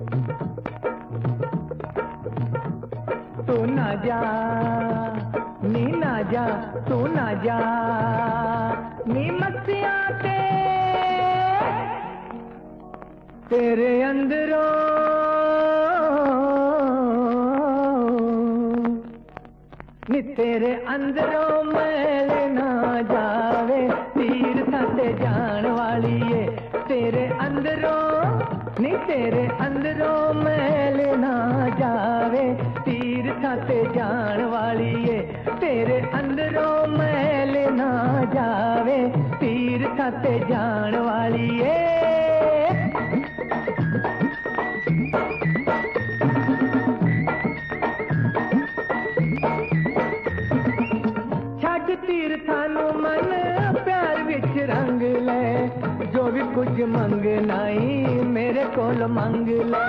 तू ना जा नी ना जा, तू ना जा नी मस्तियां तेरे अंदरों नी तेरे अंदरों मैल ना जावे, तीरथां ते जान वाली है तेरे अंदरों नी तेरे अंदरों मैल ना जावे, तीरथां ते जान वाली है तेरे अंदरों मैल ना जावे, तीरथां ते जान वाली है। छड़ तीरथां नू मन प्यार विच रंग ले, जो भी कुछ मंगना ही मेरे कोल मंग ले।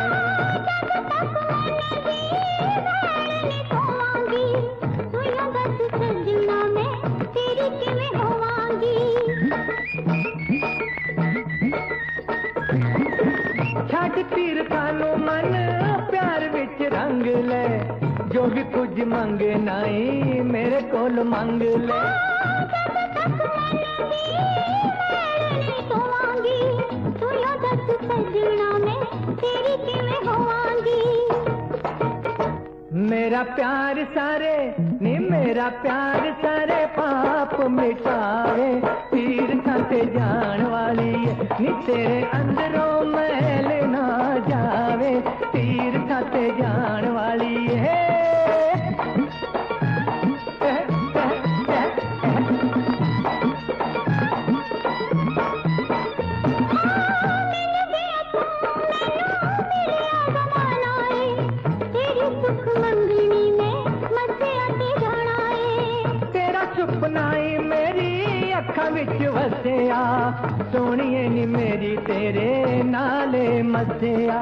छड़ तीरथां नू मन प्यार विच रंग ले, जो भी कुछ मंगना ही मेरे कोल मंग ले। मेरा प्यार सारे नी मेरा प्यार सारे पाप मिटावे, तीरथां ते जान वाली है नी तेरे अंदरों मैल ना जावे, तीरथां ते जान वाली है। सुपनाई मेरी अखा विच वसिया, सोनिए नी मेरी तेरे नाले मसिया।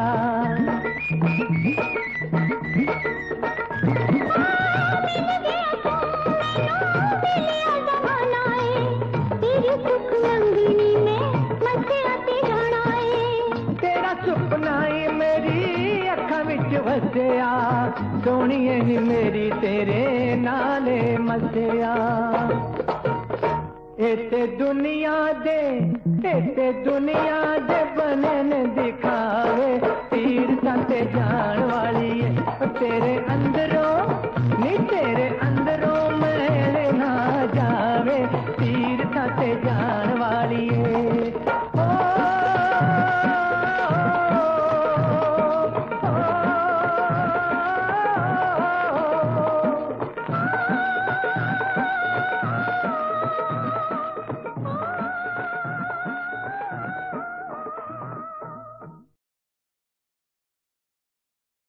तेरा सुपनाई मेरी अखा विच वसिया, सोनिए नी मेरी तेरे नाले मसिया। इते दुनिया दे बनन दिखावे, तीरथां ते जान वाली है तेरे अंदरों नी तेरे अंदरों मैल ना जावे, तीरथां ते जान